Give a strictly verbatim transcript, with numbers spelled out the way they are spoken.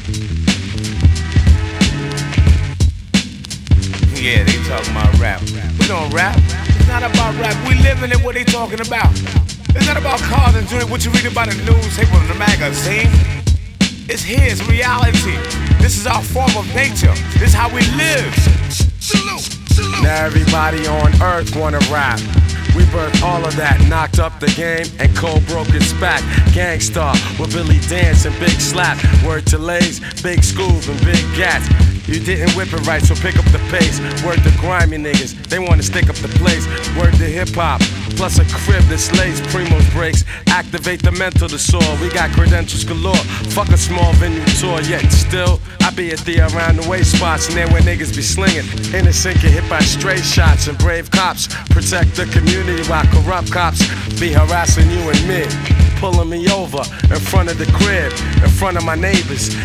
Yeah, they talking about rap. We don't rap. It's not about rap. We living it. What they talking about? It's not about cars and doing what you read about in the newspaper or in the magazine. It's here. It's reality. This is our form of nature. This is how we live. Salute, salute. Now everybody on earth wanna rap. We birthed all of that, knocked up the game, and Cole broke his back. Gangstar with Billy Dance and Big Slap. Word to Lays, Big Schools and Big Gats. You didn't whip it right, so pick up the pace. Word to grimy niggas, they wanna stick up the place. Word to hip hop, plus a crib that slays Primo's breaks. Activate the mental disorder, we got credentials galore. Fuck a small venue tour, yet still I be at the around the way spots, and then where niggas be slinging. Innocent get hit by stray shots, and brave cops protect the community while corrupt cops be harassing you and me. Pulling me over in front of the crib, in front of my neighbors.